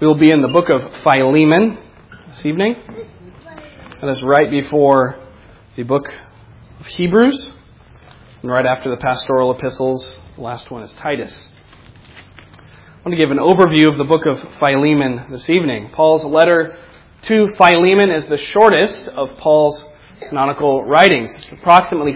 We will be in the book of Philemon this evening. That is right before the book of Hebrews, and right after the pastoral epistles. The last one is Titus. I want to give an overview of the book of Philemon this evening. Paul's letter to Philemon is the shortest of Paul's canonical writings, approximately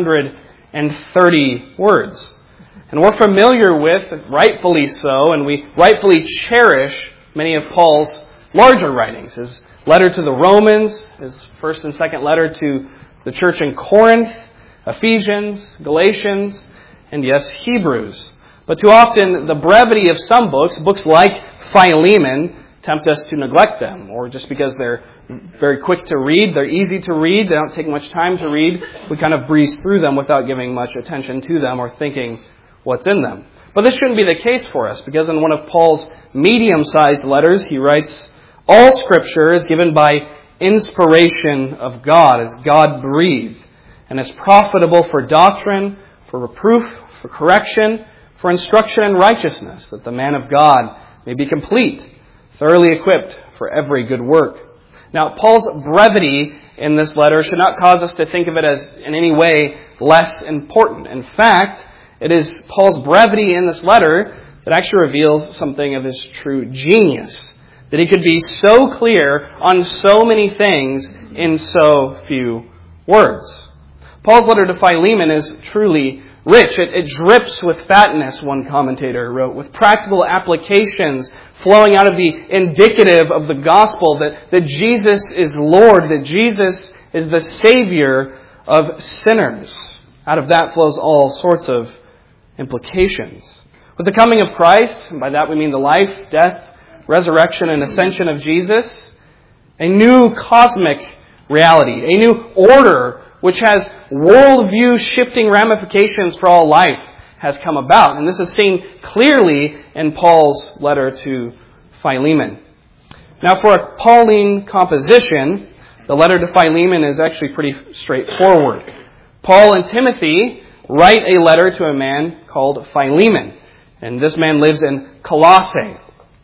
430 words. And we're familiar with, rightfully so, and we rightfully cherish many of Paul's larger writings. His letter to the Romans, his first and second letter to the church in Corinth, Ephesians, Galatians, and yes, Hebrews. But too often, the brevity of some books like Philemon, tempt us to neglect them, or just because they're very quick to read, they're easy to read, they don't take much time to read, we kind of breeze through them without giving much attention to them or thinking what's in them. But this shouldn't be the case for us, because in one of Paul's medium-sized letters, he writes, "All Scripture is given by inspiration of God, is God-breathed, and is profitable for doctrine, for reproof, for correction, for instruction in righteousness, that the man of God may be complete, thoroughly equipped for every good work." Now, Paul's brevity in this letter should not cause us to think of it as in any way less important. In fact, it is Paul's brevity in this letter that actually reveals something of his true genius, that he could be so clear on so many things in so few words. Paul's letter to Philemon is truly rich. It drips with fatness, one commentator wrote, with practical applications flowing out of the indicative of the gospel that Jesus is Lord, that Jesus is the Savior of sinners. Out of that flows all sorts of implications. With the coming of Christ, and by that we mean the life, death, resurrection, and ascension of Jesus, a new cosmic reality, a new order which has worldview shifting ramifications for all life has come about. And this is seen clearly in Paul's letter to Philemon. Now, for a Pauline composition, the letter to Philemon is actually pretty straightforward. Paul and Timothy write a letter to a man called Philemon. And this man lives in Colossae.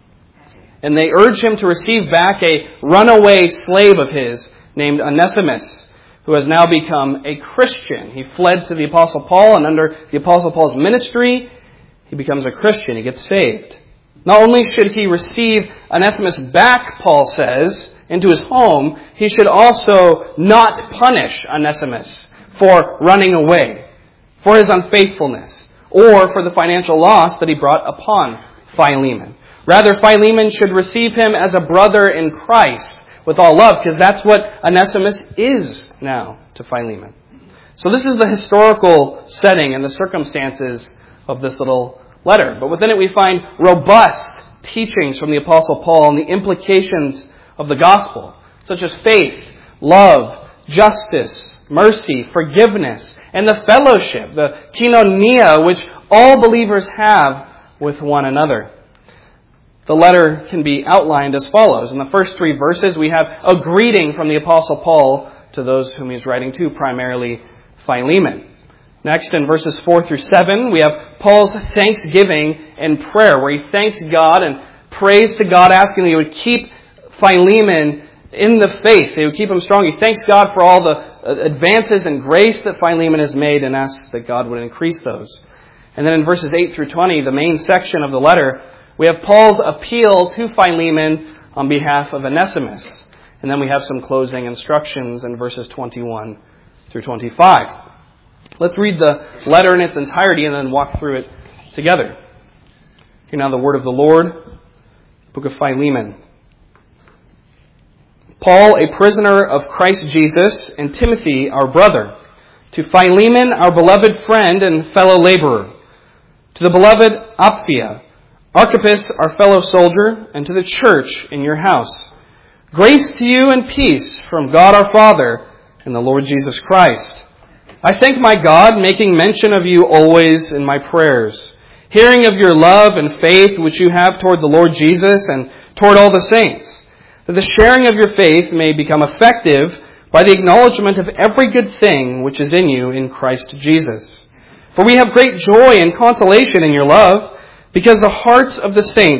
And they urge him to receive back a runaway slave of his named Onesimus, who has now become a Christian. He fled to the Apostle Paul, and under the Apostle Paul's ministry, he becomes a Christian. He gets saved. Not only should he receive Onesimus back, Paul says, into his home, he should also not punish Onesimus for running away, for his unfaithfulness, or for the financial loss that he brought upon Philemon. Rather, Philemon should receive him as a brother in Christ with all love, because that's what Onesimus is now to Philemon. So this is the historical setting and the circumstances of this little letter. But within it we find robust teachings from the Apostle Paul and the implications of the gospel, such as faith, love, justice, mercy, forgiveness, and the fellowship, the koinonia, which all believers have with one another. The letter can be outlined as follows. In the first 3 verses, we have a greeting from the Apostle Paul to those whom he's writing to, primarily Philemon. Next, in verses 4 through 7, we have Paul's thanksgiving and prayer, where he thanks God and prays to God, asking that he would keep Philemon in the faith. They would keep him strong. He thanks God for all the advances in grace that Philemon has made and asks that God would increase those. And then in verses 8 through 20, the main section of the letter, we have Paul's appeal to Philemon on behalf of Onesimus. And then we have some closing instructions in verses 21 through 25. Let's read the letter in its entirety and then walk through it together. Hear now the word of the Lord, book of Philemon. Paul, a prisoner of Christ Jesus, and Timothy, our brother, to Philemon, our beloved friend and fellow laborer, to the beloved Apphia, Archippus, our fellow soldier, and to the church in your house. Grace to you and peace from God our Father and the Lord Jesus Christ. I thank my God, making mention of you always in my prayers, hearing of your love and faith which you have toward the Lord Jesus and toward all the saints, that the sharing of your faith may become effective by the acknowledgement of every good thing which is in you in Christ Jesus. For we have great joy and consolation in your love, because the hearts of the saints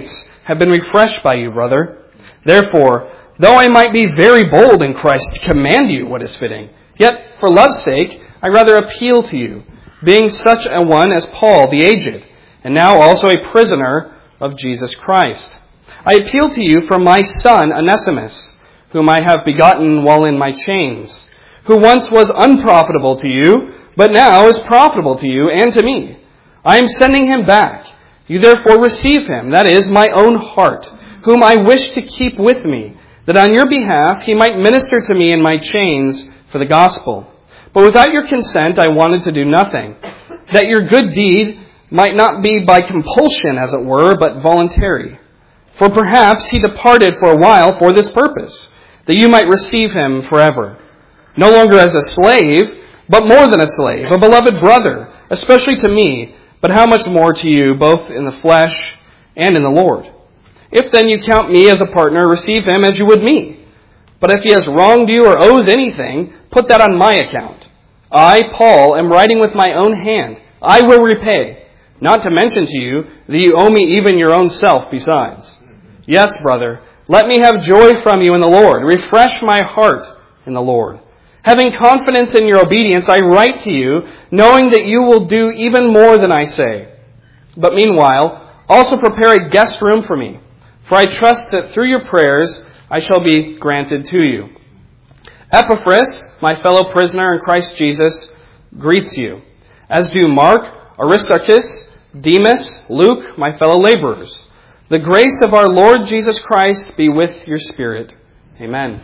have been refreshed by you, brother. Therefore, though I might be very bold in Christ to command you what is fitting, yet for love's sake I rather appeal to you, being such a one as Paul the aged, and now also a prisoner of Jesus Christ. I appeal to you for my son Onesimus, whom I have begotten while in my chains, who once was unprofitable to you, but now is profitable to you and to me. I am sending him back. You therefore receive him, that is, my own heart, whom I wish to keep with me, that on your behalf he might minister to me in my chains for the gospel. But without your consent I wanted to do nothing, that your good deed might not be by compulsion, as it were, but voluntary. For perhaps he departed for a while for this purpose, that you might receive him forever, no longer as a slave, but more than a slave, a beloved brother, especially to me, but how much more to you, both in the flesh and in the Lord. If then you count me as a partner, receive him as you would me. But if he has wronged you or owes anything, put that on my account. I, Paul, am writing with my own hand. I will repay, not to mention to you that you owe me even your own self besides. Yes, brother, let me have joy from you in the Lord. Refresh my heart in the Lord. Having confidence in your obedience, I write to you, knowing that you will do even more than I say. But meanwhile, also prepare a guest room for me, for I trust that through your prayers I shall be granted to you. Epaphras, my fellow prisoner in Christ Jesus, greets you, as do Mark, Aristarchus, Demas, Luke, my fellow laborers. The grace of our Lord Jesus Christ be with your spirit. Amen.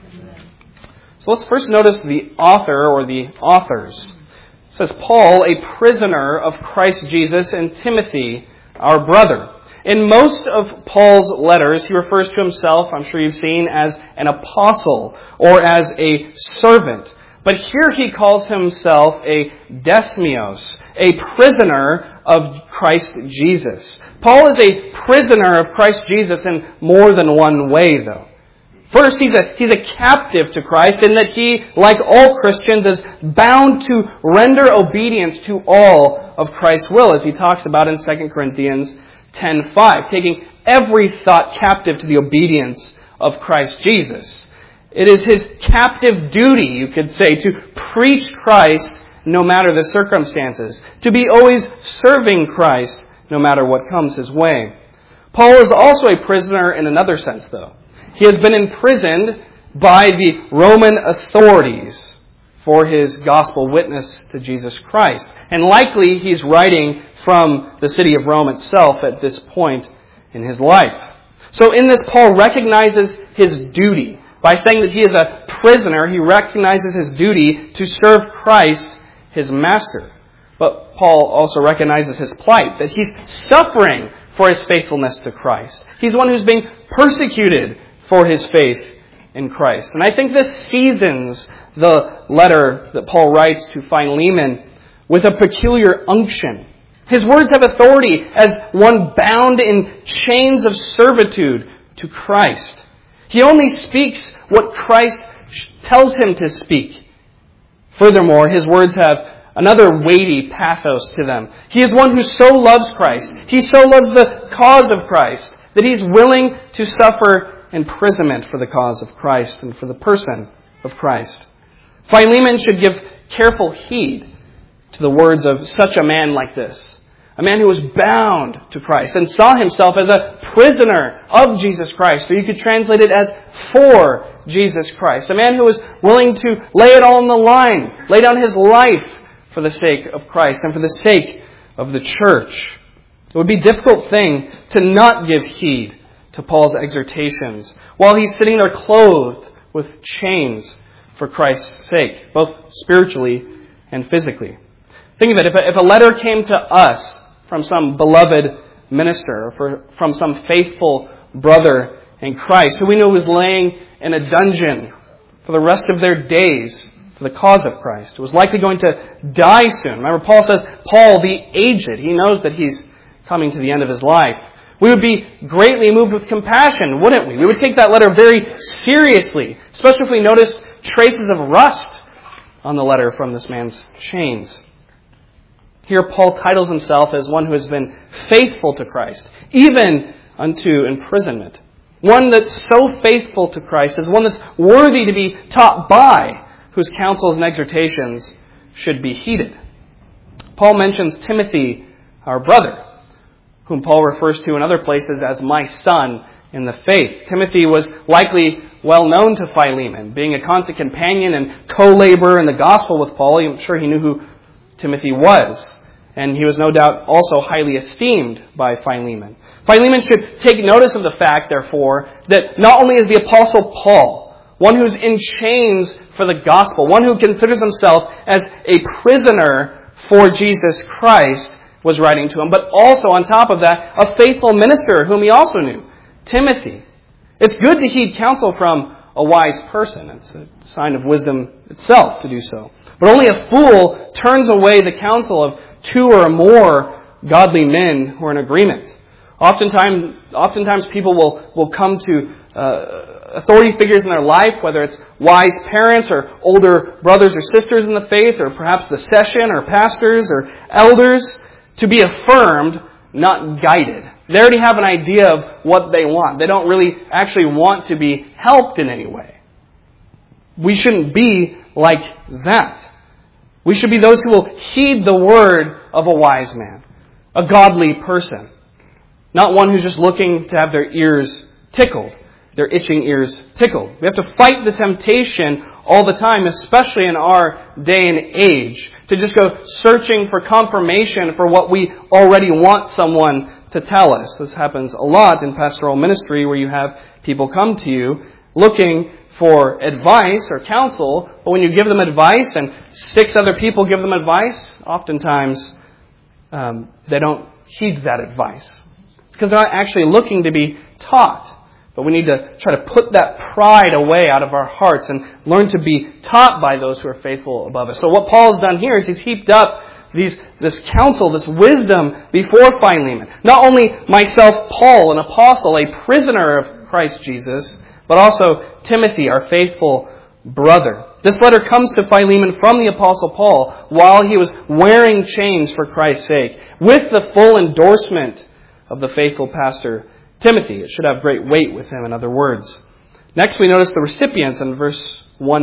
So let's first notice the author or the authors. It says, Paul, a prisoner of Christ Jesus, and Timothy, our brother. In most of Paul's letters, he refers to himself, I'm sure you've seen, as an apostle or as a servant. But here he calls himself a desmios, a prisoner of Christ Jesus. Paul is a prisoner of Christ Jesus in more than one way, though. First, he's a captive to Christ in that he, like all Christians, is bound to render obedience to all of Christ's will, as he talks about in 2 Corinthians 10:5, taking every thought captive to the obedience of Christ Jesus. It is his captive duty, you could say, to preach Christ no matter the circumstances, to be always serving Christ no matter what comes his way. Paul is also a prisoner in another sense, though. He has been imprisoned by the Roman authorities for his gospel witness to Jesus Christ. And likely he's writing from the city of Rome itself at this point in his life. So in this, Paul recognizes his duty. By saying that he is a prisoner, he recognizes his duty to serve Christ, his master. But Paul also recognizes his plight, that he's suffering for his faithfulness to Christ. He's one who's being persecuted for his faith in Christ. And I think this seasons the letter that Paul writes to Philemon with a peculiar unction. His words have authority as one bound in chains of servitude to Christ. He only speaks what Christ tells him to speak. Furthermore, his words have another weighty pathos to them. He is one who so loves Christ. He so loves the cause of Christ that he's willing to suffer imprisonment for the cause of Christ and for the person of Christ. Philemon should give careful heed to the words of such a man like this. A man who was bound to Christ and saw himself as a prisoner of Jesus Christ, or you could translate it as for Jesus Christ. A man who was willing to lay it all on the line, lay down his life for the sake of Christ and for the sake of the church. It would be a difficult thing to not give heed to Paul's exhortations while he's sitting there clothed with chains for Christ's sake, both spiritually and physically. Think of it, if a letter came to us from some beloved minister or from some faithful brother in Christ who we knew was laying in a dungeon for the rest of their days for the cause of Christ, who was likely going to die soon. Remember, Paul says, Paul the aged, he knows that he's coming to the end of his life. We would be greatly moved with compassion, wouldn't we? We would take that letter very seriously, especially if we noticed traces of rust on the letter from this man's chains. Here Paul titles himself as one who has been faithful to Christ, even unto imprisonment. One that's so faithful to Christ is one that's worthy to be taught by, whose counsels and exhortations should be heeded. Paul mentions Timothy, our brother, whom Paul refers to in other places as my son in the faith. Timothy was likely well known to Philemon, being a constant companion and co-laborer in the gospel with Paul. I'm sure he knew who Timothy was. And he was no doubt also highly esteemed by Philemon. Philemon should take notice of the fact, therefore, that not only is the Apostle Paul, one who's in chains for the gospel, one who considers himself as a prisoner for Jesus Christ, was writing to him, but also, on top of that, a faithful minister whom he also knew, Timothy. It's good to heed counsel from a wise person. It's a sign of wisdom itself to do so. But only a fool turns away the counsel of two or more godly men who are in agreement. Oftentimes people will come to authority figures in their life, whether it's wise parents or older brothers or sisters in the faith, or perhaps the session or pastors or elders, to be affirmed, not guided. They already have an idea of what they want. They don't really actually want to be helped in any way. We shouldn't be like that. We should be those who will heed the word of a wise man, a godly person, not one who's just looking to have their ears tickled, their itching ears tickled. We have to fight the temptation all the time, especially in our day and age, to just go searching for confirmation for what we already want someone to tell us. This happens a lot in pastoral ministry, where you have people come to you looking for advice or counsel, but when you give them advice and 6 other people give them advice, oftentimes they don't heed that advice. It's because they're not actually looking to be taught. But we need to try to put that pride away out of our hearts and learn to be taught by those who are faithful above us. So what Paul has done here is he's heaped up this counsel, this wisdom before Philemon. Not only myself, Paul, an apostle, a prisoner of Christ Jesus, but also Timothy, our faithful brother. This letter comes to Philemon from the Apostle Paul while he was wearing chains for Christ's sake, with the full endorsement of the faithful pastor Timothy. It should have great weight with him, in other words. Next, we notice the recipients in verse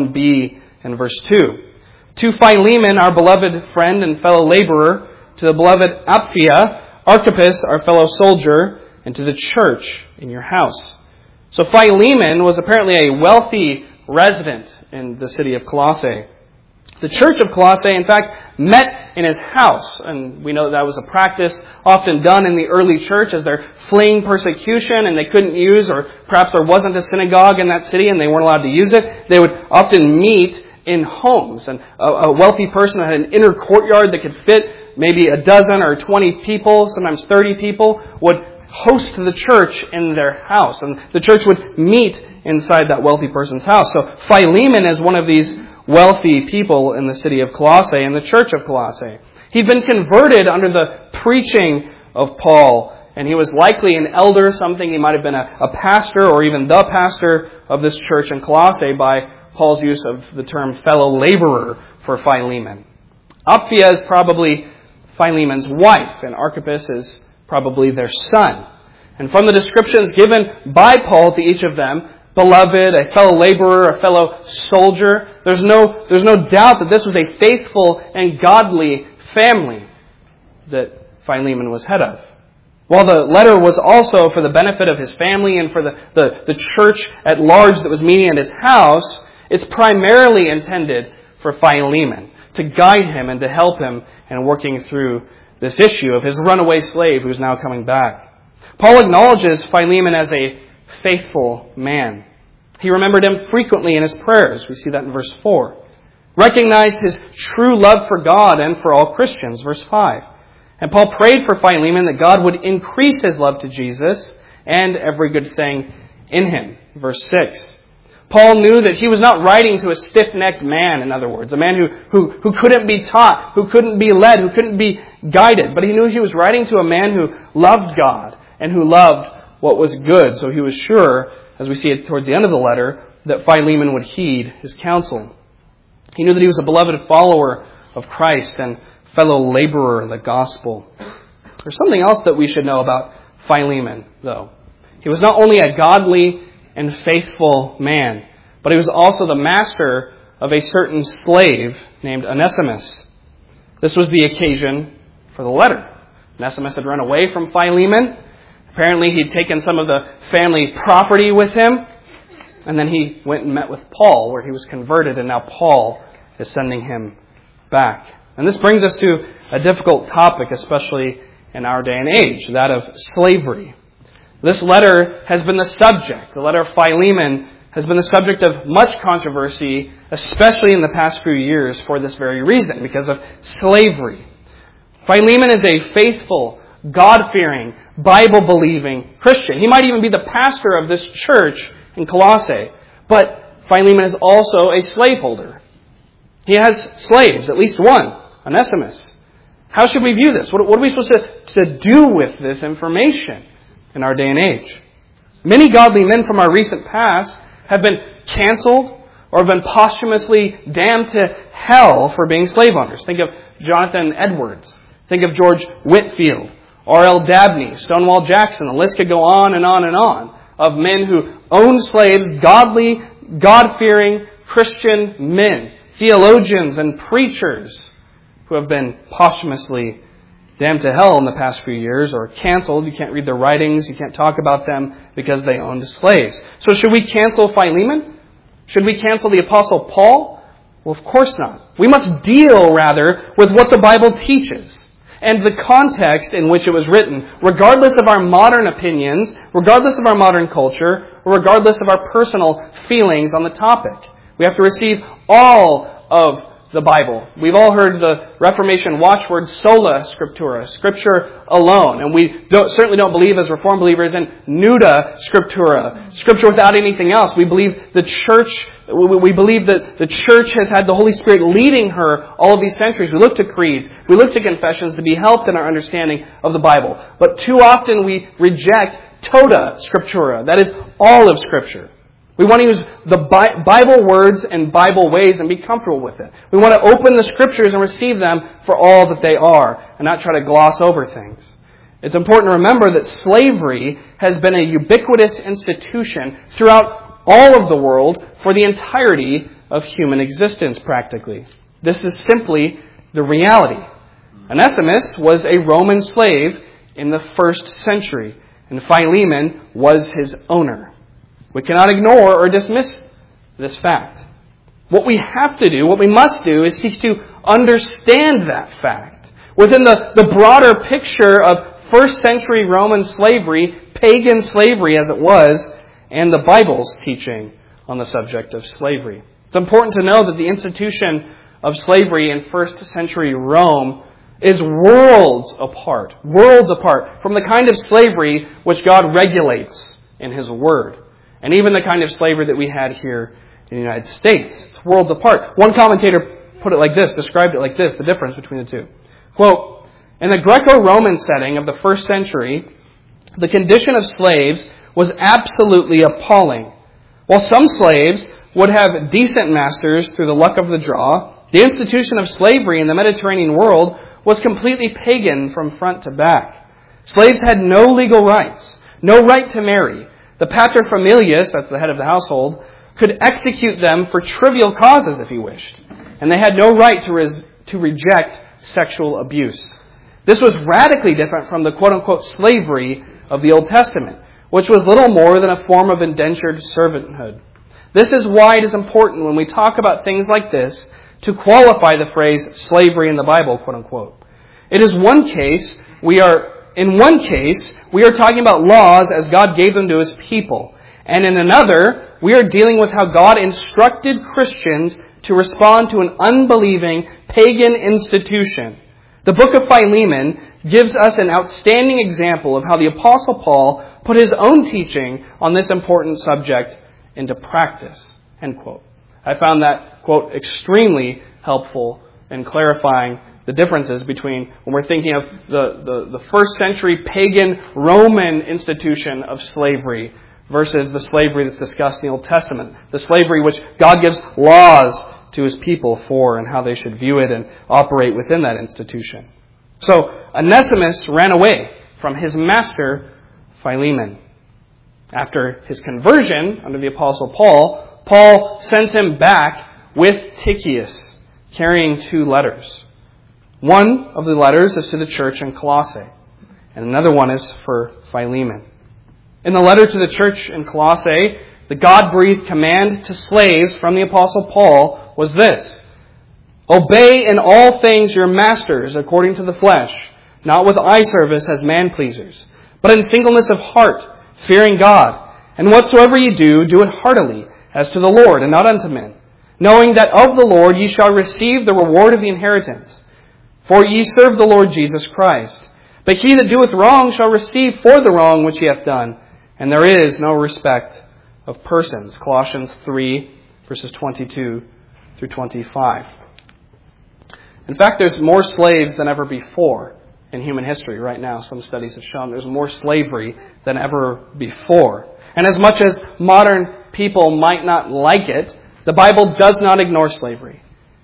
1b and verse 2. To Philemon, our beloved friend and fellow laborer, to the beloved Apphia, Archippus, our fellow soldier, and to the church in your house. So Philemon was apparently a wealthy resident in the city of Colossae. The church of Colossae, in fact, met in his house. And we know that was a practice often done in the early church as they're fleeing persecution and they couldn't use, or perhaps there wasn't a synagogue in that city and they weren't allowed to use it. They would often meet in homes. And a wealthy person that had an inner courtyard that could fit maybe a dozen or 20 people, sometimes 30 people, would host the church in their house. And the church would meet inside that wealthy person's house. So Philemon is one of these wealthy people in the city of Colossae, in the church of Colossae. He'd been converted under the preaching of Paul, and he was likely an elder, something he might have been a pastor or even the pastor of this church in Colossae by Paul's use of the term fellow laborer for Philemon. Apphia is probably Philemon's wife, and Archippus is probably their son. And from the descriptions given by Paul to each of them, beloved, a fellow laborer, a fellow soldier, there's no doubt that this was a faithful and godly family that Philemon was head of. While the letter was also for the benefit of his family and for the church at large that was meeting at his house, it's primarily intended for Philemon, to guide him and to help him in working through this issue of his runaway slave who's now coming back. Paul acknowledges Philemon as a faithful man. He remembered him frequently in his prayers. We see that in verse 4. Recognized his true love for God and for all Christians, verse 5. And Paul prayed for Philemon that God would increase his love to Jesus and every good thing in him, verse 6. Paul knew that he was not writing to a stiff-necked man, in other words, a man who couldn't be taught, who couldn't be led, who couldn't be guided. But he knew he was writing to a man who loved God and who loved what was good. So he was sure, as we see it towards the end of the letter, that Philemon would heed his counsel. He knew that he was a beloved follower of Christ and fellow laborer in the gospel. There's something else that we should know about Philemon, though. He was not only a godly and faithful man, but he was also the master of a certain slave named Onesimus. This was the occasion for the letter. Onesimus had run away from Philemon. Apparently he'd taken some of the family property with him. And then he went and met with Paul, where he was converted, and now Paul is sending him back. And this brings us to a difficult topic, especially in our day and age, that of slavery. This letter has been the subject, the letter of Philemon has been the subject of much controversy, especially in the past few years, for this very reason, because of slavery. Philemon is a faithful, God-fearing, Bible-believing Christian. He might even be the pastor of this church in Colossae. But Philemon is also a slaveholder. He has slaves, at least one, Onesimus. How should we view this? What are we supposed to do with this information in our day and age? Many godly men from our recent past have been canceled or have been posthumously damned to hell for being slave owners. Think of Jonathan Edwards. Think of George Whitefield, R.L. Dabney, Stonewall Jackson. The list could go on and on and on of men who owned slaves, godly, God-fearing Christian men, theologians and preachers who have been posthumously damned to hell in the past few years or canceled. You can't read their writings. You can't talk about them because they owned slaves. So should we cancel Philemon? Should we cancel the Apostle Paul? Well, of course not. We must deal, rather, with what the Bible teaches and the context in which it was written, regardless of our modern opinions, regardless of our modern culture, or regardless of our personal feelings on the topic. We have to receive all of the Bible. We've all heard the Reformation watchword sola scriptura, Scripture alone. And we certainly don't believe as Reformed believers in nuda scriptura, Scripture without anything else. We believe the church, we believe that the church has had the Holy Spirit leading her all of these centuries. We look to creeds, we look to confessions to be helped in our understanding of the Bible. But too often we reject tota scriptura, that is all of Scripture. We want to use the Bible words and Bible ways and be comfortable with it. We want to open the Scriptures and receive them for all that they are and not try to gloss over things. It's important to remember that slavery has been a ubiquitous institution throughout all of the world for the entirety of human existence, practically. This is simply the reality. Onesimus was a Roman slave in the 1st century, and Philemon was his owner. We cannot ignore or dismiss this fact. What we have to do, what we must do, is seek to understand that fact within the broader picture of 1st century Roman slavery, pagan slavery as it was, and the Bible's teaching on the subject of slavery. It's important to know that the institution of slavery in 1st century Rome is worlds apart from the kind of slavery which God regulates in His Word. And even the kind of slavery that we had here in the United States. It's worlds apart. One commentator put it like this, described it like this, the difference between the two. Quote, in the Greco-Roman setting of the 1st century, the condition of slaves was absolutely appalling. While some slaves would have decent masters through the luck of the draw, the institution of slavery in the Mediterranean world was completely pagan from front to back. Slaves had no legal rights, no right to marry. The paterfamilias, that's the head of the household, could execute them for trivial causes if he wished. And they had no right to reject sexual abuse. This was radically different from the quote-unquote slavery of the Old Testament, which was little more than a form of indentured servanthood. This is why it is important when we talk about things like this to qualify the phrase slavery in the Bible, quote-unquote. In one case, we are talking about laws as God gave them to His people. And in another, we are dealing with how God instructed Christians to respond to an unbelieving pagan institution. The book of Philemon gives us an outstanding example of how the Apostle Paul put his own teaching on this important subject into practice. End quote. I found that, quote, extremely helpful in clarifying the differences between when we're thinking of the 1st century pagan Roman institution of slavery versus the slavery that's discussed in the Old Testament. The slavery which God gives laws to His people for and how they should view it and operate within that institution. So Onesimus ran away from his master, Philemon. After his conversion under the Apostle Paul, Paul sends him back with Tychicus, carrying 2 letters. One of the letters is to the church in Colossae, and another one is for Philemon. In the letter to the church in Colossae, the God-breathed command to slaves from the Apostle Paul was this: "Obey in all things your masters according to the flesh, not with eye service as man-pleasers, but in singleness of heart, fearing God. And whatsoever ye do, do it heartily, as to the Lord, and not unto men, knowing that of the Lord ye shall receive the reward of the inheritance. For ye serve the Lord Jesus Christ. But he that doeth wrong shall receive for the wrong which he hath done, and there is no respect of persons." Colossians 3, verses 22 through 25. In fact, there's more slaves than ever before in human history right now. Some studies have shown there's more slavery than ever before. And as much as modern people might not like it, the Bible does not ignore slavery,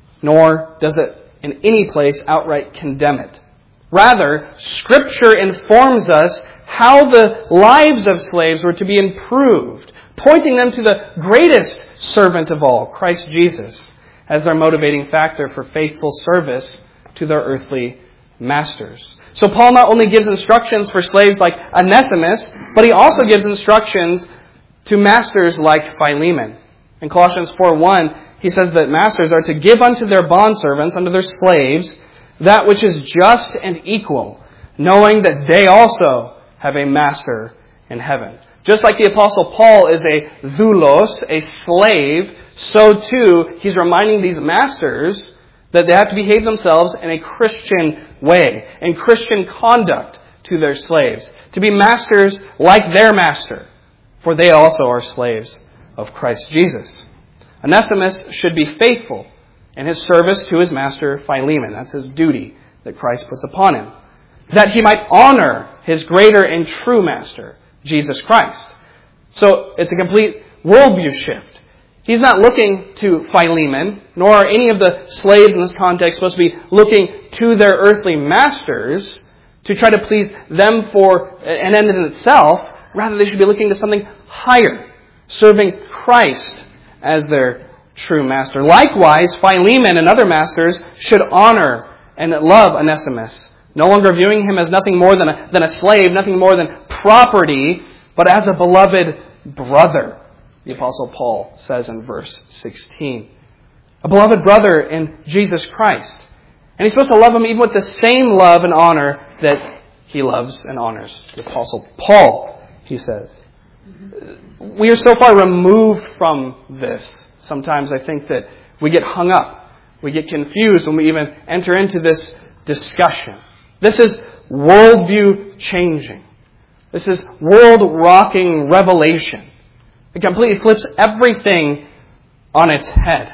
nor does it in any place outright condemn it. Rather, Scripture informs us how the lives of slaves were to be improved, pointing them to the greatest servant of all, Christ Jesus, as their motivating factor for faithful service to their earthly masters. So Paul not only gives instructions for slaves like Onesimus, but he also gives instructions to masters like Philemon. In Colossians 4:1, he says that masters are to give unto their bondservants, unto their slaves, that which is just and equal, knowing that they also have a master in heaven. Just like the Apostle Paul is a doulos, a slave, so too he's reminding these masters that they have to behave themselves in a Christian way, in Christian conduct to their slaves, to be masters like their master, for they also are slaves of Christ Jesus. Onesimus should be faithful in his service to his master Philemon. That's his duty that Christ puts upon him, that he might honor his greater and true master, Jesus Christ. So it's a complete worldview shift. He's not looking to Philemon, nor are any of the slaves in this context supposed to be looking to their earthly masters to try to please them for an end in itself. Rather, they should be looking to something higher, serving Christ as their true master. Likewise, Philemon and other masters should honor and love Onesimus, no longer viewing him as nothing more than a slave, nothing more than property, but as a beloved brother, the Apostle Paul says in verse 16. A beloved brother in Jesus Christ. And he's supposed to love him even with the same love and honor that he loves and honors the Apostle Paul, he says. We are so far removed from this. Sometimes I think that we get hung up. We get confused when we even enter into this discussion. This is worldview changing. This is world-rocking revelation. It completely flips everything on its head.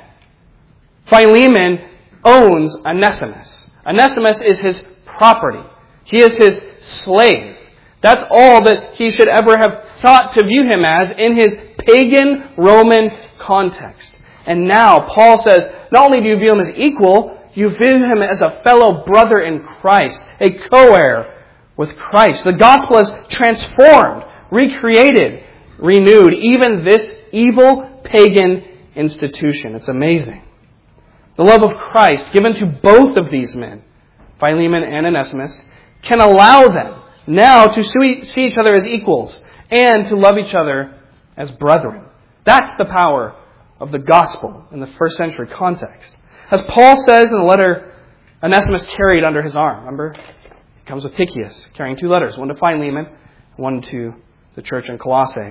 Philemon owns Onesimus. Onesimus is his property. He is his slave. That's all that he should ever have thought to view him as in his pagan Roman context. And now Paul says, not only do you view him as equal, you view him as a fellow brother in Christ, a co-heir with Christ. The gospel has transformed, recreated, renewed even this evil pagan institution. It's amazing. The love of Christ given to both of these men, Philemon and Onesimus, can allow them now to see each other as equals and to love each other as brethren. That's the power of the gospel in the first century context. As Paul says in the letter Onesimus carried under his arm, remember? He comes with Tychicus, carrying 2 letters, one to Philemon, one to the church in Colossae.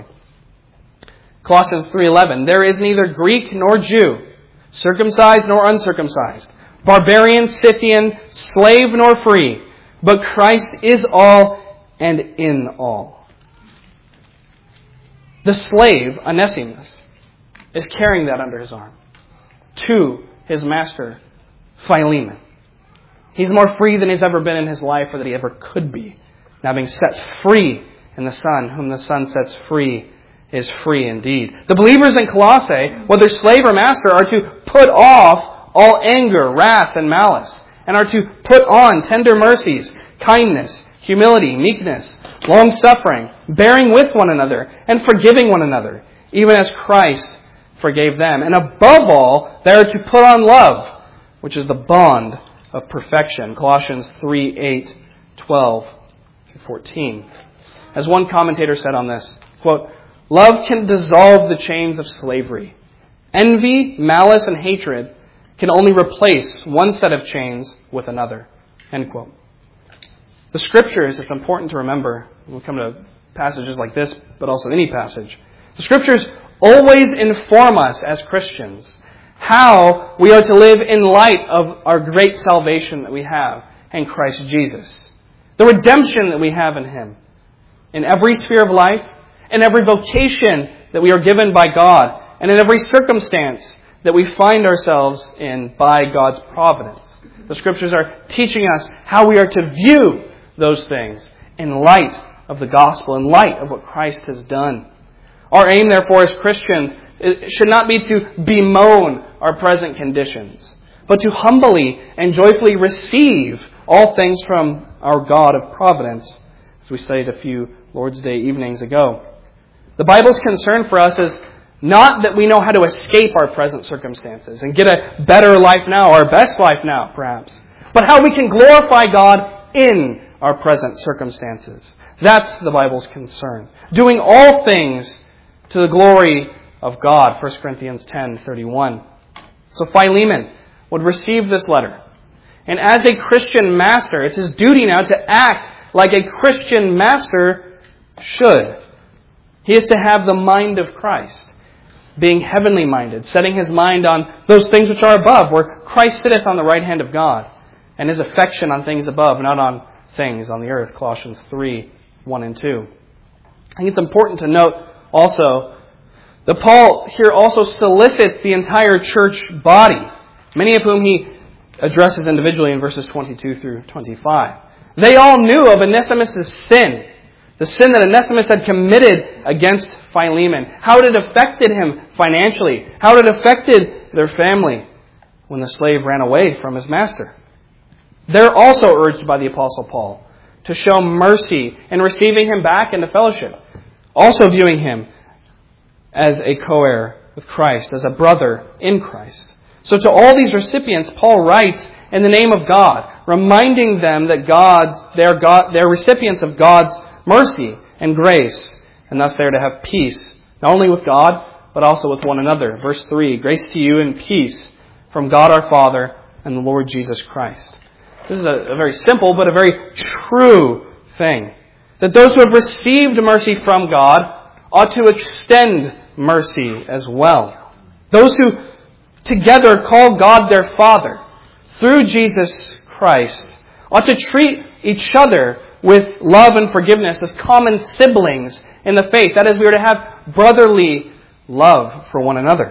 Colossians 3:11, there is neither Greek nor Jew, circumcised nor uncircumcised, barbarian, Scythian, slave nor free, but Christ is all and in all. The slave, Onesimus, is carrying that under his arm to his master, Philemon. He's more free than he's ever been in his life or that he ever could be. Now being set free in the Son, whom the Son sets free is free indeed. The believers in Colossae, whether slave or master, are to put off all anger, wrath, and malice, and are to put on tender mercies, kindness, humility, meekness, long-suffering, bearing with one another, and forgiving one another, even as Christ forgave them. And above all, they are to put on love, which is the bond of perfection. Colossians 3:8-12-14. As one commentator said on this, quote, "Love can dissolve the chains of slavery. Envy, malice, and hatred can only replace one set of chains with another." End quote. The Scriptures, it's important to remember, we'll come to passages like this, but also any passage. The Scriptures always inform us as Christians how we are to live in light of our great salvation that we have in Christ Jesus. The redemption that we have in Him. In every sphere of life, in every vocation that we are given by God, and in every circumstance that we find ourselves in by God's providence. The Scriptures are teaching us how we are to view those things in light of the gospel, in light of what Christ has done. Our aim, therefore, as Christians, it should not be to bemoan our present conditions, but to humbly and joyfully receive all things from our God of providence, as we studied a few Lord's Day evenings ago. The Bible's concern for us is not that we know how to escape our present circumstances and get a better life now, our best life now, perhaps, but how we can glorify God in our present circumstances. That's the Bible's concern. Doing all things to the glory of God, 1 Corinthians 10:31. So Philemon would receive this letter. And as a Christian master, it's his duty now to act like a Christian master should. He is to have the mind of Christ, being heavenly minded, setting his mind on those things which are above, where Christ sitteth on the right hand of God, and his affection on things above, not on things on the earth, Colossians 3:1-2. I think it's important to note also that Paul here also solicits the entire church body, many of whom he addresses individually in verses 22-25. They all knew of Onesimus' sin, the sin that Onesimus had committed against Philemon, how it had affected him financially, how it had affected their family when the slave ran away from his master. They're also urged by the Apostle Paul to show mercy in receiving him back into fellowship, also viewing him as a co-heir with Christ, as a brother in Christ. So to all these recipients, Paul writes in the name of God, reminding them that they're recipients of God's mercy and grace, and thus they're to have peace, not only with God, but also with one another. Verse 3, "Grace to you and peace from God our Father and the Lord Jesus Christ." This is a very simple but a very true thing. That those who have received mercy from God ought to extend mercy as well. Those who together call God their Father through Jesus Christ ought to treat each other with love and forgiveness as common siblings in the faith. That is, we are to have brotherly love for one another.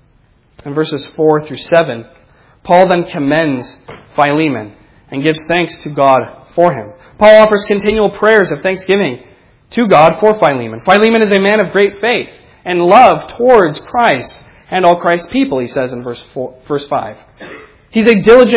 In verses 4-7, Paul then commends Philemon and gives thanks to God for him. Paul offers continual prayers of thanksgiving to God for Philemon. Philemon is a man of great faith and love towards Christ and all Christ's people, he says in verse 5. He's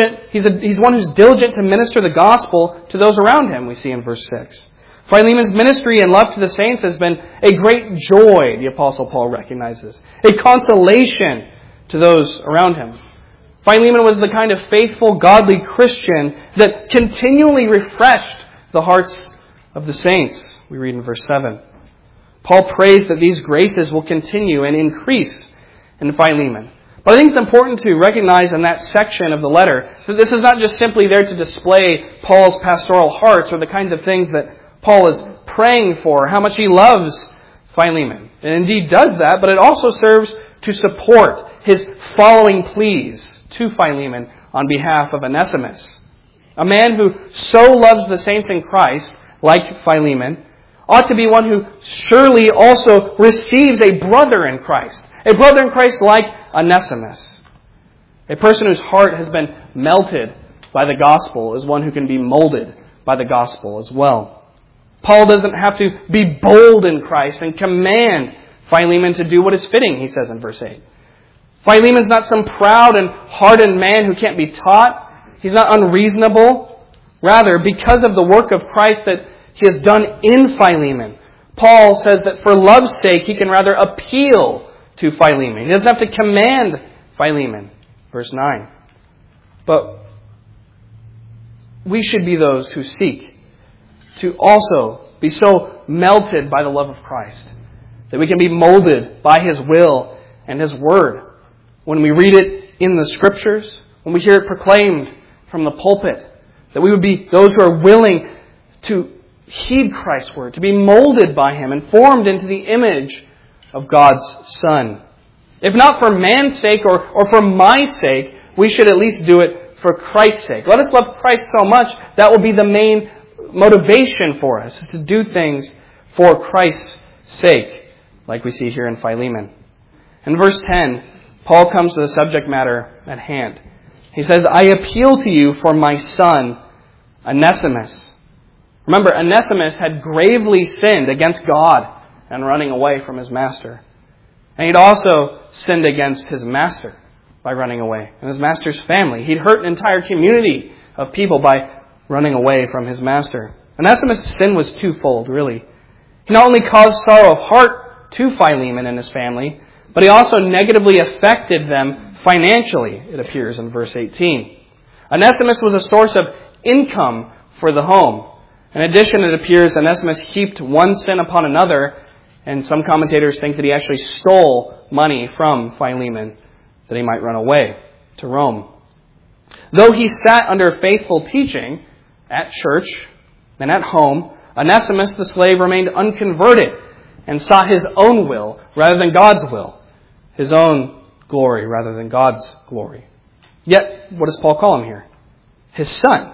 one who's diligent to minister the gospel to those around him, we see in verse 6. Philemon's ministry and love to the saints has been a great joy, the Apostle Paul recognizes, a consolation to those around him. Philemon was the kind of faithful, godly Christian that continually refreshed the hearts of the saints, we read in verse 7. Paul prays that these graces will continue and increase in Philemon. But I think it's important to recognize in that section of the letter that this is not just simply there to display Paul's pastoral hearts or the kinds of things that Paul is praying for, how much he loves Philemon. And indeed does that, but it also serves to support his following pleas to Philemon on behalf of Onesimus. A man who so loves the saints in Christ, like Philemon, ought to be one who surely also receives a brother in Christ. A brother in Christ like Onesimus. A person whose heart has been melted by the gospel is one who can be molded by the gospel as well. Paul doesn't have to be bold in Christ and command Philemon to do what is fitting, he says in verse 8. Philemon's not some proud and hardened man who can't be taught. He's not unreasonable. Rather, because of the work of Christ that He has done in Philemon, Paul says that for love's sake, he can rather appeal to Philemon. He doesn't have to command Philemon. Verse 9. But we should be those who seek to also be so melted by the love of Christ that we can be molded by His will and His Word. When we read it in the Scriptures, when we hear it proclaimed from the pulpit, that we would be those who are willing to heed Christ's Word, to be molded by Him and formed into the image of God's Son. If not for man's sake or for my sake, we should at least do it for Christ's sake. Let us love Christ so much, that will be the main motivation for us, is to do things for Christ's sake, like we see here in Philemon. In verse 10, Paul comes to the subject matter at hand. He says, I appeal to you for my son, Onesimus. Remember, Onesimus had gravely sinned against God and running away from his master. And he'd also sinned against his master by running away, and his master's family. He'd hurt an entire community of people by running away from his master. Onesimus' sin was twofold, really. He not only caused sorrow of heart to Philemon and his family, but he also negatively affected them financially, it appears in verse 18. Onesimus was a source of income for the home. In addition, it appears Onesimus heaped one sin upon another, and some commentators think that he actually stole money from Philemon that he might run away to Rome. Though he sat under faithful teaching at church and at home, Onesimus the slave remained unconverted and sought his own will rather than God's will, his own glory rather than God's glory. Yet, what does Paul call him here? His son.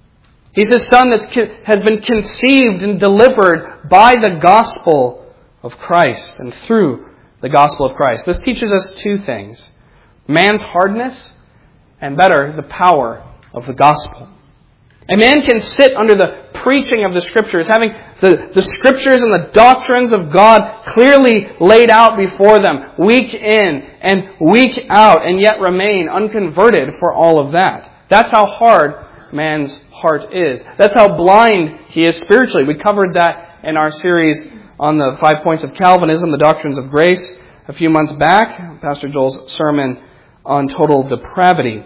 He's his son that has been conceived and delivered by the gospel of Christ and through the gospel of Christ. This teaches us two things: man's hardness, and better, the power of the gospel. A man can sit under the preaching of the Scriptures, having the Scriptures and the doctrines of God clearly laid out before them, week in and week out, and yet remain unconverted for all of that. That's how hard man's heart is. That's how blind he is spiritually. We covered that in our series on the 5 points of Calvinism, the doctrines of grace, a few months back, Pastor Joel's sermon on total depravity.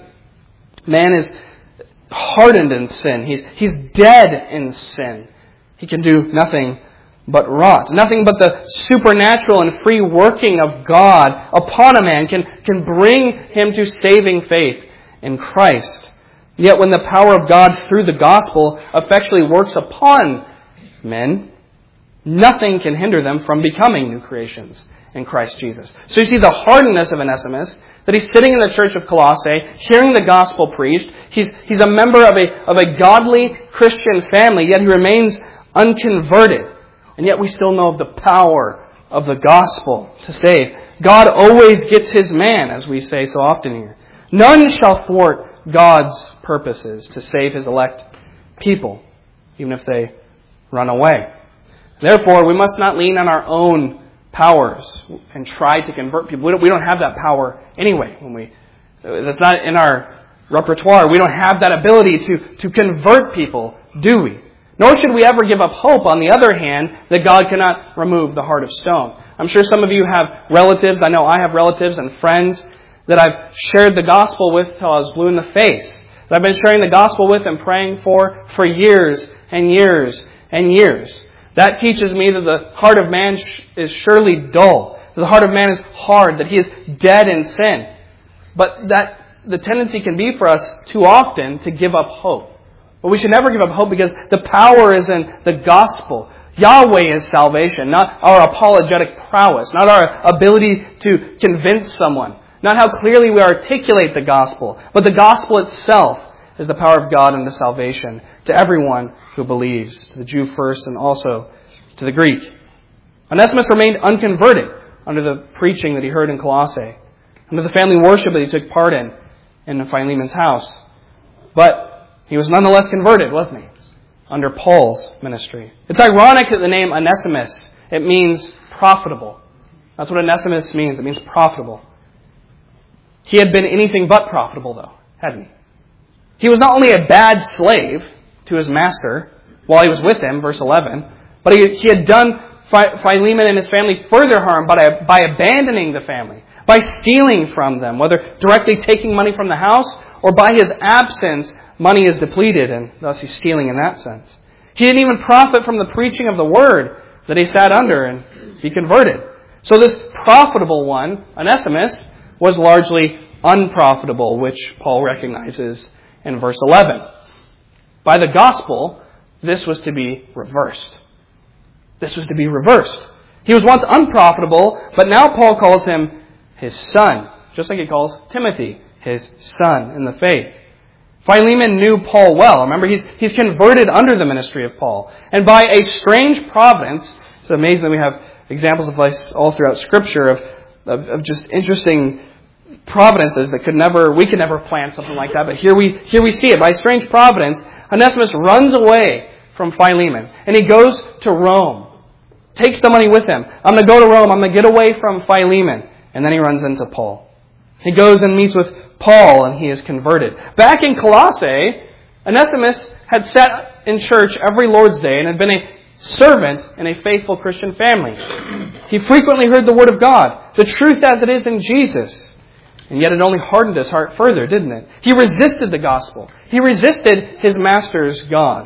Man is hardened in sin. He's dead in sin. He can do nothing but rot. Nothing but the supernatural and free working of God upon a man can bring him to saving faith in Christ. Yet when the power of God through the gospel effectually works upon men, nothing can hinder them from becoming new creations in Christ Jesus. So you see the hardness of Onesimus, that he's sitting in the church of Colossae, hearing the gospel preached. He's a member of a godly Christian family, yet he remains unconverted. And yet we still know of the power of the gospel to save. God always gets His man, as we say so often here. None shall thwart God's purposes to save His elect people, even if they run away. Therefore, we must not lean on our own powers and try to convert people. We don't have that power anyway. That's not in our repertoire. We don't have that ability to convert people, do we? Nor should we ever give up hope, on the other hand, that God cannot remove the heart of stone. I'm sure some of you have relatives. I know I have relatives and friends that I've shared the gospel with till I was blue in the face. That I've been sharing the gospel with and praying for years and years and years. That teaches me that the heart of man is surely dull. That the heart of man is hard. That he is dead in sin. But that the tendency can be for us too often to give up hope. But we should never give up hope, because the power is in the gospel. Yahweh is salvation, not our apologetic prowess, not our ability to convince someone, not how clearly we articulate the gospel, but the gospel itself is the power of God unto salvation to everyone who believes, to the Jew first and also to the Greek. Onesimus remained unconverted under the preaching that he heard in Colossae, under the family worship that he took part in Philemon's house. But he was nonetheless converted, wasn't he? Under Paul's ministry. It's ironic that the name Onesimus, it means profitable. That's what Onesimus means. It means profitable. He had been anything but profitable, though, hadn't he? He was not only a bad slave, to his master while he was with him, verse 11. But he had done Philemon and his family further harm by abandoning the family, by stealing from them, whether directly taking money from the house or by his absence, money is depleted, and thus he's stealing in that sense. He didn't even profit from the preaching of the word that he sat under and be converted. So this profitable one, Onesimus, was largely unprofitable, which Paul recognizes in verse 11. By the gospel, this was to be reversed. This was to be reversed. He was once unprofitable, but now Paul calls him his son, just like he calls Timothy his son in the faith. Philemon knew Paul well. Remember, he's converted under the ministry of Paul. And by a strange providence, it's amazing that we have examples of this all throughout Scripture of just interesting providences that we could never plan something like that. But here we see it. By strange providence, Onesimus runs away from Philemon. And he goes to Rome. Takes the money with him. I'm going to go to Rome. I'm going to get away from Philemon. And then he runs into Paul. He goes and meets with Paul, and he is converted. Back in Colossae, Onesimus had sat in church every Lord's Day and had been a servant in a faithful Christian family. He frequently heard the Word of God, the truth as it is in Jesus. And yet it only hardened his heart further, didn't it? He resisted the gospel. He resisted his master's God.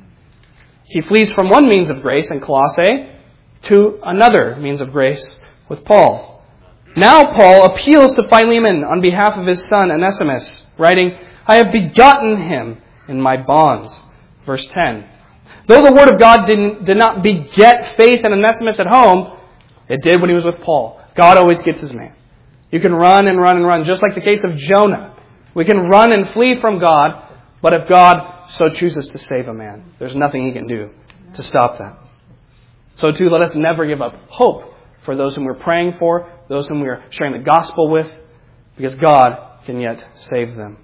He flees from one means of grace in Colossae to another means of grace with Paul. Now Paul appeals to Philemon on behalf of his son Onesimus, writing, I have begotten him in my bonds. Verse 10. Though the Word of God did not beget faith in Onesimus at home, it did when he was with Paul. God always gets his man. You can run and run and run, just like the case of Jonah. We can run and flee from God, but if God so chooses to save a man, there's nothing he can do to stop that. So too, let us never give up hope for those whom we're praying for, those whom we are sharing the gospel with, because God can yet save them.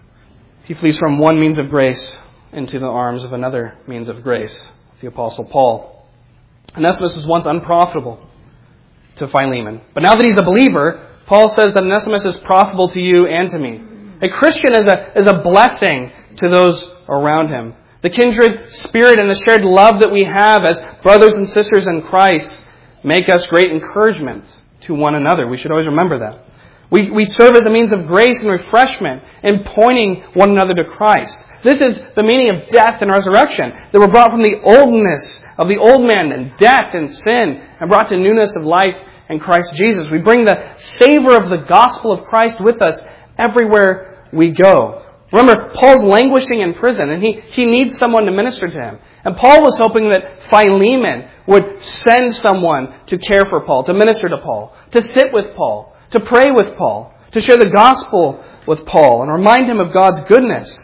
He flees from one means of grace into the arms of another means of grace, the Apostle Paul. Onesimus was once unprofitable to Philemon. But now that he's a believer, Paul says that Onesimus is profitable to you and to me. A Christian is a blessing to those around him. The kindred spirit and the shared love that we have as brothers and sisters in Christ make us great encouragements to one another. We should always remember that. We serve as a means of grace and refreshment in pointing one another to Christ. This is the meaning of death and resurrection, that we're brought from the oldness of the old man and death and sin and brought to newness of life in Christ Jesus. We bring the savor of the gospel of Christ with us everywhere we go. Remember, Paul's languishing in prison, and he needs someone to minister to him. And Paul was hoping that Philemon would send someone to care for Paul, to minister to Paul, to sit with Paul, to pray with Paul, to share the gospel with Paul, and remind him of God's goodness.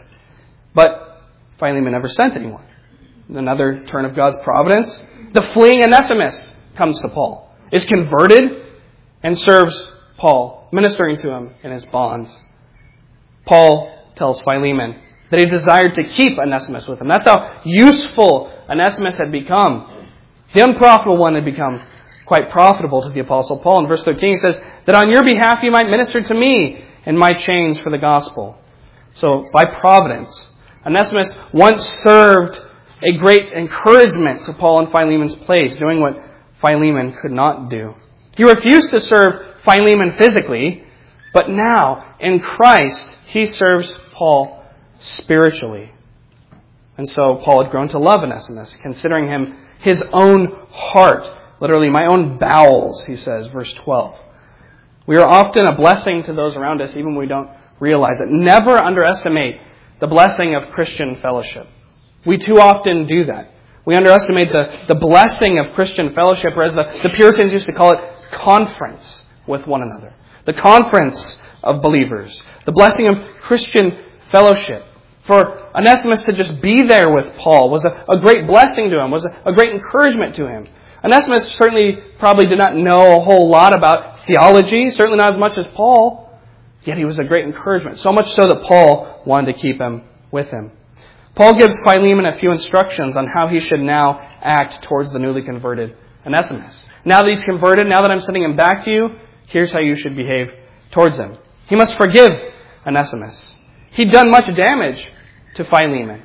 But Philemon never sent anyone. Another turn of God's providence. The fleeing Onesimus comes to Paul, is converted, and serves Paul, ministering to him in his bonds. Paul tells Philemon that he desired to keep Onesimus with him. That's how useful Onesimus had become. The unprofitable one had become quite profitable to the Apostle Paul. In verse 13 he says, that on your behalf you might minister to me in my chains for the gospel. So, by providence, Onesimus once served a great encouragement to Paul in Philemon's place, doing what Philemon could not do. He refused to serve Philemon physically, but now, in Christ, he serves Paul spiritually. And so Paul had grown to love Onesimus, considering him his own heart. Literally, my own bowels, he says, verse 12. We are often a blessing to those around us, even when we don't realize it. Never underestimate the blessing of Christian fellowship. We too often do that. We underestimate the blessing of Christian fellowship, or as the Puritans used to call it, conference with one another. The conference of believers. The blessing of Christian fellowship. For Onesimus to just be there with Paul was a great blessing to him, was a great encouragement to him. Onesimus certainly probably did not know a whole lot about theology, certainly not as much as Paul, yet he was a great encouragement, so much so that Paul wanted to keep him with him. Paul gives Philemon a few instructions on how he should now act towards the newly converted Onesimus. Now that he's converted, now that I'm sending him back to you, here's how you should behave towards him. He must forgive Onesimus. He'd done much damage to Philemon.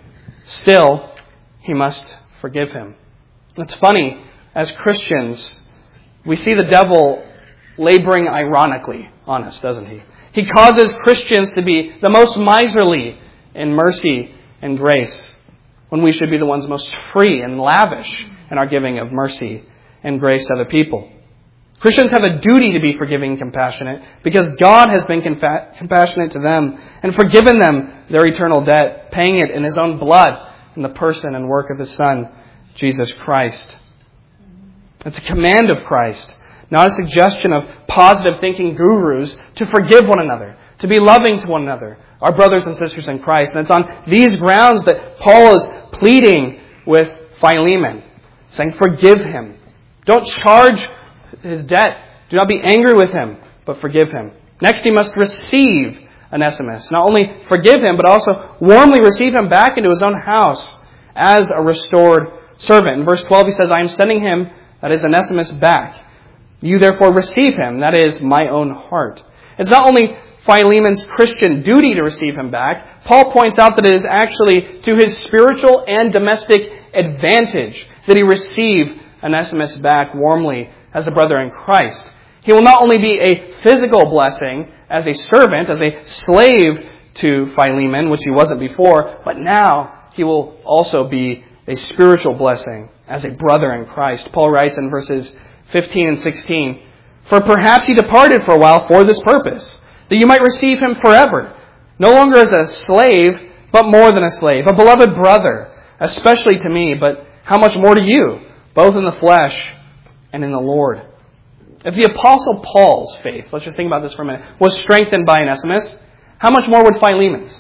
still he must forgive him. It's funny, as Christians, we see the devil laboring ironically on us, doesn't he? He causes Christians to be the most miserly in mercy and grace, when we should be the ones most free and lavish in our giving of mercy and grace to other people. Christians have a duty to be forgiving and compassionate because God has been compassionate to them and forgiven them their eternal debt, paying it in His own blood in the person and work of His Son, Jesus Christ. It's a command of Christ, not a suggestion of positive thinking gurus to forgive one another, to be loving to one another, our brothers and sisters in Christ. And it's on these grounds that Paul is pleading with Philemon, saying, forgive him. Don't charge his debt. Do not be angry with him, but forgive him. Next, he must receive Onesimus. Not only forgive him, but also warmly receive him back into his own house as a restored servant. In verse 12, he says, I am sending him, that is Onesimus, back. You therefore receive him, that is my own heart. It's not only Philemon's Christian duty to receive him back. Paul points out that it is actually to his spiritual and domestic advantage that he receive Onesimus back warmly as a brother in Christ. He will not only be a physical blessing as a servant, as a slave to Philemon, which he wasn't before, but now he will also be a spiritual blessing as a brother in Christ. Paul writes in verses 15 and 16, for perhaps he departed for a while for this purpose, that you might receive him forever, no longer as a slave, but more than a slave, a beloved brother, especially to me, but how much more to you, both in the flesh and in the Lord. If the Apostle Paul's faith, let's just think about this for a minute, was strengthened by Onesimus, how much more would Philemon's?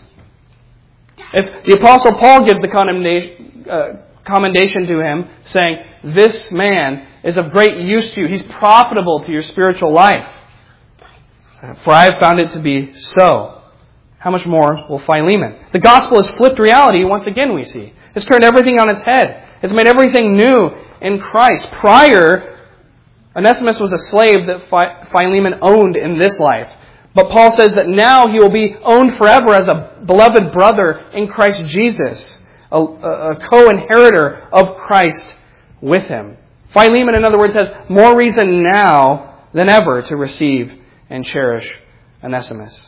If the Apostle Paul gives the commendation to him, saying, this man is of great use to you, he's profitable to your spiritual life, for I have found it to be so, how much more will Philemon? The gospel has flipped reality once again, we see. It's turned everything on its head. It's made everything new in Christ. Prior, Onesimus was a slave that Philemon owned in this life. But Paul says that now he will be owned forever as a beloved brother in Christ Jesus, a co-inheritor of Christ with him. Philemon, in other words, has more reason now than ever to receive and cherish Onesimus.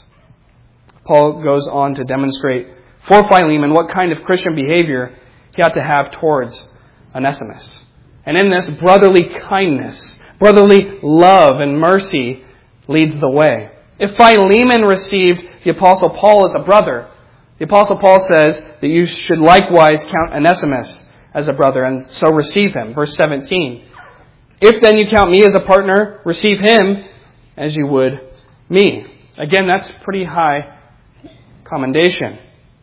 Paul goes on to demonstrate for Philemon what kind of Christian behavior he ought to have towards Onesimus. And in this, brotherly kindness, brotherly love and mercy leads the way. If Philemon received the Apostle Paul as a brother, the Apostle Paul says that you should likewise count Onesimus as a brother and so receive him. Verse 17. If then you count me as a partner, receive him as you would me. Again, that's pretty high commendation.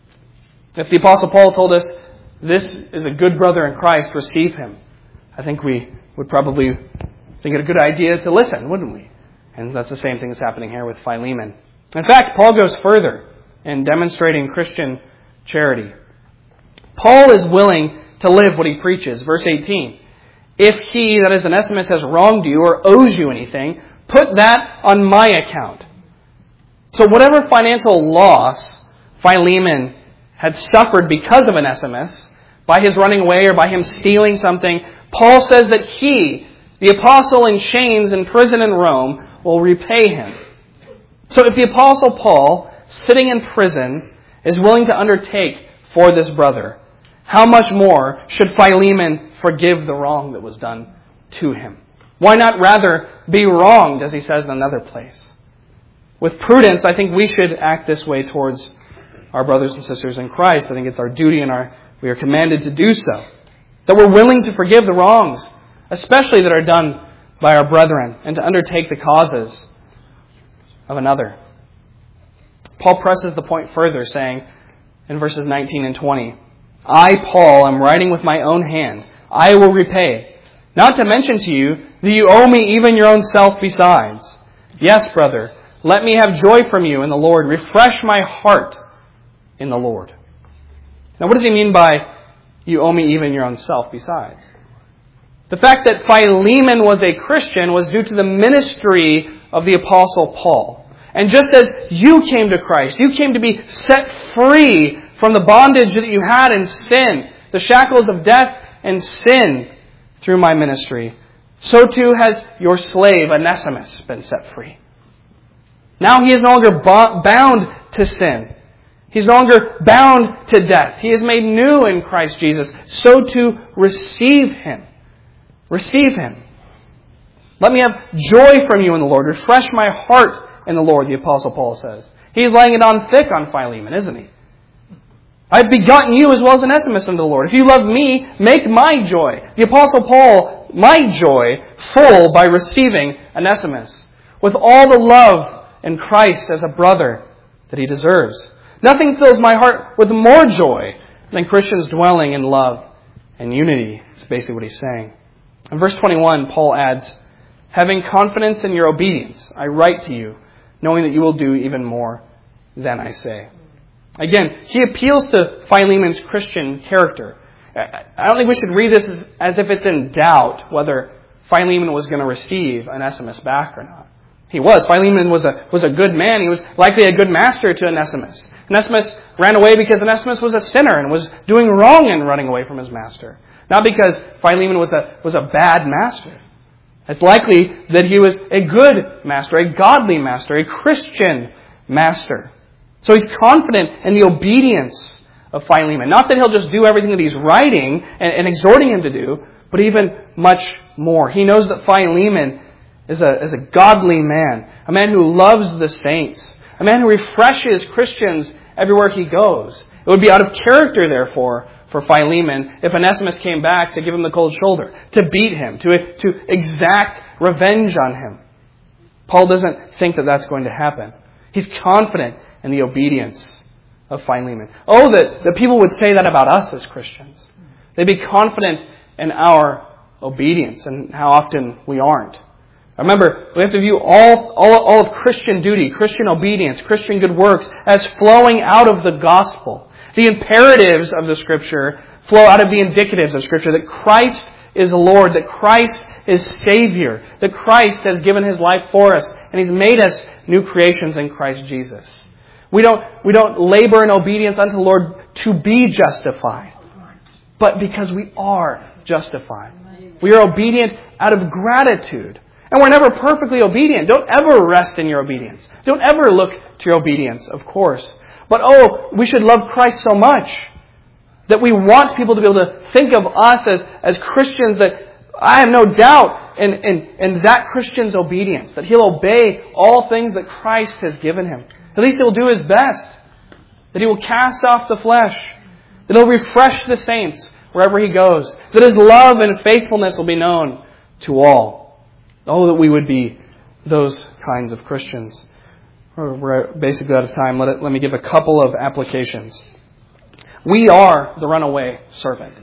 If the Apostle Paul told us this is a good brother in Christ, receive him, I think we would probably think it a good idea to listen, wouldn't we? And that's the same thing that's happening here with Philemon. In fact, Paul goes further in demonstrating Christian charity. Paul is willing to live what he preaches. Verse 18. If he, that is Onesimus, has wronged you or owes you anything, put that on my account. So whatever financial loss Philemon had suffered because of Onesimus, by his running away or by him stealing something, Paul says that he, the apostle in chains in prison in Rome, will repay him. So if the Apostle Paul, sitting in prison, is willing to undertake for this brother, how much more should Philemon forgive the wrong that was done to him? Why not rather be wronged, as he says in another place? With prudence, I think we should act this way towards our brothers and sisters in Christ. I think it's our duty and we are commanded to do so. That we're willing to forgive the wrongs, especially that are done by our brethren, and to undertake the causes of another. Paul presses the point further, saying in verses 19 and 20, I, Paul, am writing with my own hand. I will repay. Not to mention to you that you owe me even your own self besides. Yes, brother, let me have joy from you in the Lord. Refresh my heart in the Lord. Now, what does he mean by you owe me even your own self besides? The fact that Philemon was a Christian was due to the ministry of the Apostle Paul. And just as you came to Christ, you came to be set free from the bondage that you had in sin, the shackles of death and sin through my ministry. So too has your slave Onesimus been set free. Now he is no longer bound to sin. He's no longer bound to death. He is made new in Christ Jesus. So to receive Him. Receive Him. Let me have joy from you in the Lord. Refresh my heart in the Lord, the Apostle Paul says. He's laying it on thick on Philemon, isn't he? I've begotten you as well as Onesimus unto the Lord. If you love me, make my joy, the Apostle Paul, my joy, full by receiving Onesimus, with all the love in Christ as a brother that he deserves. Nothing fills my heart with more joy than Christians dwelling in love and unity. That's basically what he's saying. In verse 21, Paul adds, having confidence in your obedience, I write to you, knowing that you will do even more than I say. Again, he appeals to Philemon's Christian character. I don't think we should read this as if it's in doubt whether Philemon was going to receive Onesimus back or not. He was. Philemon was a good man. He was likely a good master to Onesimus. Onesimus ran away because Onesimus was a sinner and was doing wrong in running away from his master. Not because Philemon was a bad master. It's likely that he was a good master, a godly master, a Christian master. So he's confident in the obedience of Philemon. Not that he'll just do everything that he's writing and exhorting him to do, but even much more. He knows that Philemon is a godly man, a man who loves the saints, a man who refreshes Christians everywhere he goes. It would be out of character, therefore, for Philemon if Onesimus came back to give him the cold shoulder, to beat him, to exact revenge on him. Paul doesn't think that that's going to happen. He's confident in the obedience of Philemon. Oh, that people would say that about us as Christians. They'd be confident in our obedience and how often we aren't. Remember, we have to view all of Christian duty, Christian obedience, Christian good works as flowing out of the gospel. The imperatives of the Scripture flow out of the indicatives of Scripture, that Christ is Lord, that Christ is Savior, that Christ has given His life for us, and He's made us new creations in Christ Jesus. We don't labor in obedience unto the Lord to be justified, but because we are justified. We are obedient out of gratitude. And we're never perfectly obedient. Don't ever rest in your obedience. Don't ever look to your obedience, of course. But we should love Christ so much that we want people to be able to think of us as Christians, that I have no doubt in that Christian's obedience, that he'll obey all things that Christ has given him. At least he'll do his best. That he will cast off the flesh. That he'll refresh the saints wherever he goes. That his love and faithfulness will be known to all. Oh, that we would be those kinds of Christians. We're basically out of time. Let me give a couple of applications. We are the runaway servant.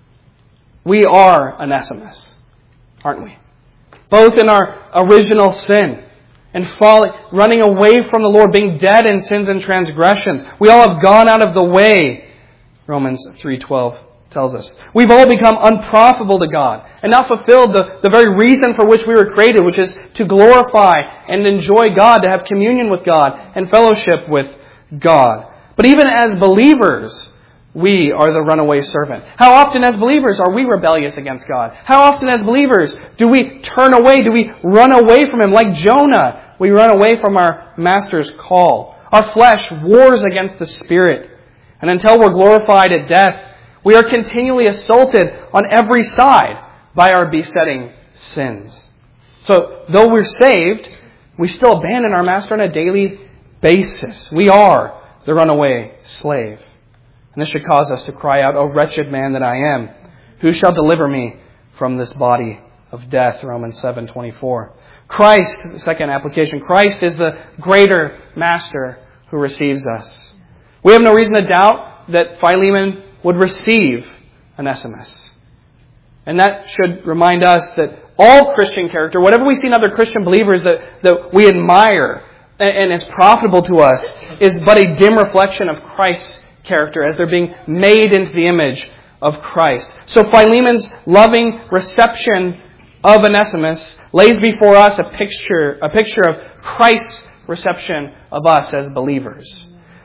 We are Onesimus, aren't we? Both in our original sin and running away from the Lord, being dead in sins and transgressions. We all have gone out of the way, Romans 3:12 tells us. We've all become unprofitable to God and not fulfilled the very reason for which we were created, which is to glorify and enjoy God, to have communion with God and fellowship with God. But even as believers, we are the runaway servant. How often as believers are we rebellious against God? How often as believers do we turn away? Do we run away from Him? Like Jonah, we run away from our Master's call. Our flesh wars against the Spirit. And until we're glorified at death, we are continually assaulted on every side by our besetting sins. So, though we're saved, we still abandon our Master on a daily basis. We are the runaway slave. And this should cause us to cry out, "O wretched man that I am, who shall deliver me from this body of death?" Romans 7:24. Christ, the second application, Christ is the greater Master who receives us. We have no reason to doubt that Philemon would receive Onesimus. And that should remind us that all Christian character, whatever we see in other Christian believers that we admire and is profitable to us, is but a dim reflection of Christ's character as they're being made into the image of Christ. So Philemon's loving reception of Onesimus lays before us a picture of Christ's reception of us as believers.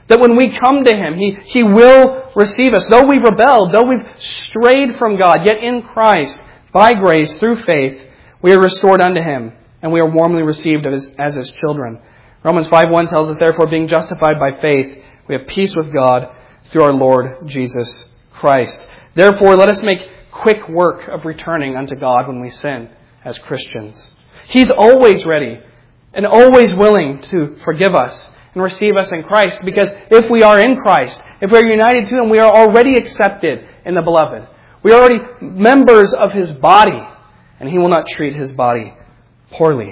That when we come to Him, He will receive us. Though we've rebelled, though we've strayed from God, yet in Christ, by grace, through faith, we are restored unto Him, and we are warmly received as His children. Romans 5:1 tells us, therefore, being justified by faith, we have peace with God through our Lord Jesus Christ. Therefore, let us make quick work of returning unto God when we sin as Christians. He's always ready and always willing to forgive us and receive us in Christ, because if we are in Christ, if we are united to Him, we are already accepted in the Beloved. We are already members of His body, and He will not treat His body poorly.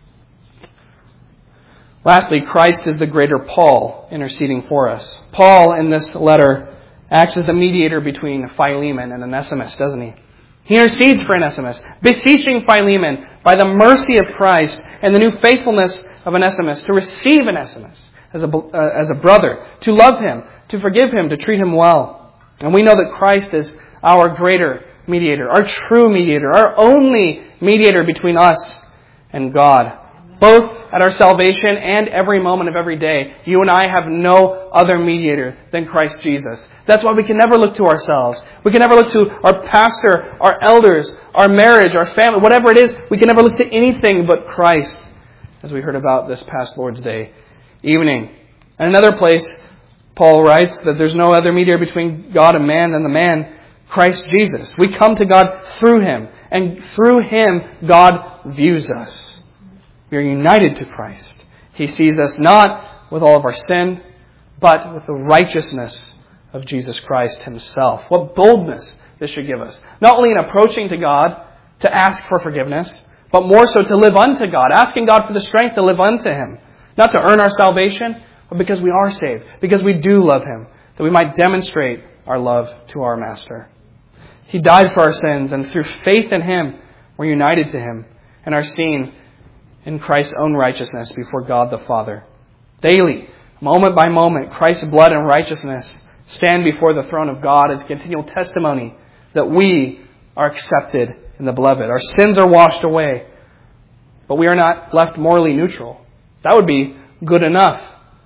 Lastly, Christ is the greater Paul interceding for us. Paul, in this letter, acts as the mediator between Philemon and Onesimus, doesn't he? He intercedes for Onesimus, beseeching Philemon by the mercy of Christ and the new faithfulness of Onesimus to receive Onesimus as a brother, to love him, to forgive him, to treat him well. And we know that Christ is our greater mediator, our true mediator, our only mediator between us and God. Both at our salvation and every moment of every day, you and I have no other mediator than Christ Jesus. That's why we can never look to ourselves. We can never look to our pastor, our elders, our marriage, our family, whatever it is. We can never look to anything but Christ, as we heard about this past Lord's Day evening. And another place, Paul writes that there's no other mediator between God and man than the man, Christ Jesus. We come to God through Him, and through Him, God views us. We are united to Christ. He sees us not with all of our sin, but with the righteousness of Jesus Christ Himself. What boldness this should give us. Not only in approaching to God to ask for forgiveness, but more so to live unto God, asking God for the strength to live unto Him. Not to earn our salvation, but because we are saved, because we do love Him, that we might demonstrate our love to our Master. He died for our sins, and through faith in Him, we're united to Him and are seen in Christ's own righteousness before God the Father. Daily, moment by moment, Christ's blood and righteousness stand before the throne of God as continual testimony that we are accepted in the Beloved. Our sins are washed away, but we are not left morally neutral. That would be good enough.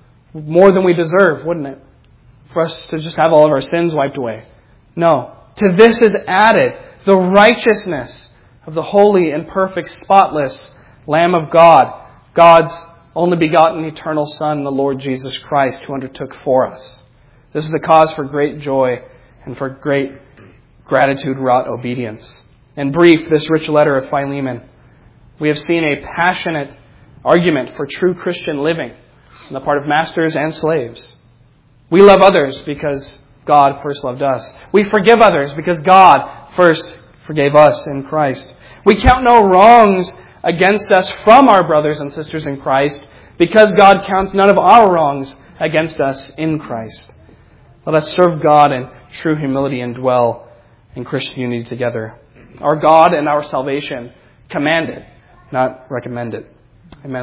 More than we deserve, wouldn't it? For us to just have all of our sins wiped away. No. To this is added the righteousness of the holy and perfect, spotless Lamb of God, God's only begotten eternal Son, the Lord Jesus Christ, who undertook for us. This is a cause for great joy and for great gratitude-wrought obedience. In brief, this rich letter of Philemon, we have seen a passionate argument for true Christian living on the part of masters and slaves. We love others because God first loved us. We forgive others because God first forgave us in Christ. We count no wrongs against us from our brothers and sisters in Christ, because God counts none of our wrongs against us in Christ. Let us serve God in true humility and dwell in Christian unity together. Our God and our salvation command it, not recommend it. Amen.